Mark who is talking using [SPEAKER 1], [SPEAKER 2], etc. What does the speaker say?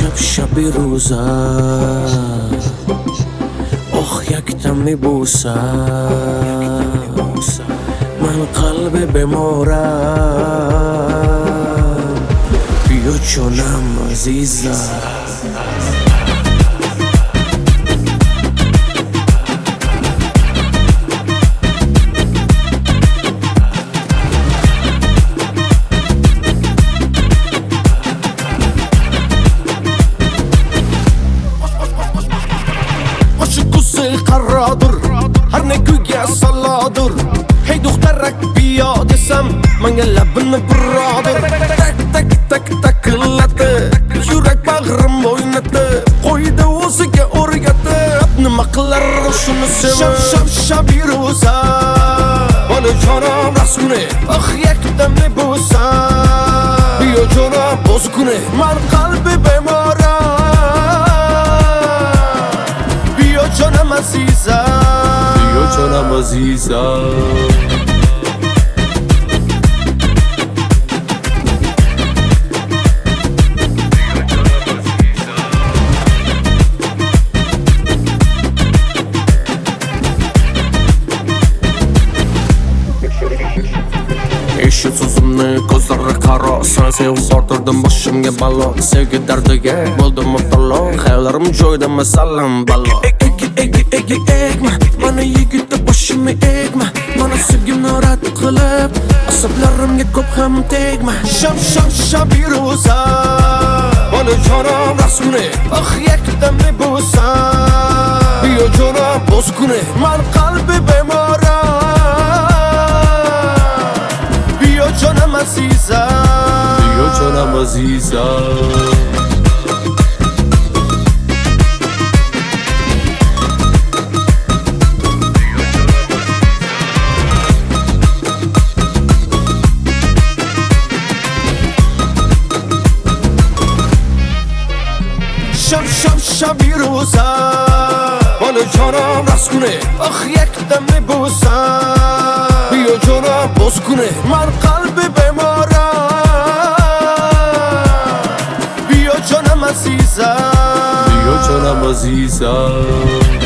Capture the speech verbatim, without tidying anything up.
[SPEAKER 1] شب شبی روزه آخ یکتم میبوسم من قلب بمارم بیا چونم عزیزم قرادر هر نگوی سلادر هی دخترک بیا دسم من لبن برادر تک تک تک تک لته یورک bağrım oynadı koydu ozuga o'rgatdi nimaqilar shuni sevib shab shab shabiruza bana canım raskune ah yakdamni bo'lsa biyo jonim bozkune man qalbi bemora biyo jonim aziza biyo jonim aziza Eshit so'zimni ko'zlari qaro Sen sevib ortirdim boshimga balo Sevgi dardiga bo'ldim mubtalo Xayollarim joyida masalam balo Egi egi egi egma Mana yigitda boshimni egma Mana sevgimni rad qilib Asablarimga ko'p ham tegma Sham sham shabiruza Mana jonim rasmune Ah yakdamni bo'lsa Biyo jonim bozkune Man qalbi bemora Canım aziza Biyo canım aziza Şam şam şabiruza Bana canım raskune Ah yakdamni bo'lsa Biyo jonim bozkune Man qalbi bemora Biyo jonim aziza Biyo jonim aziza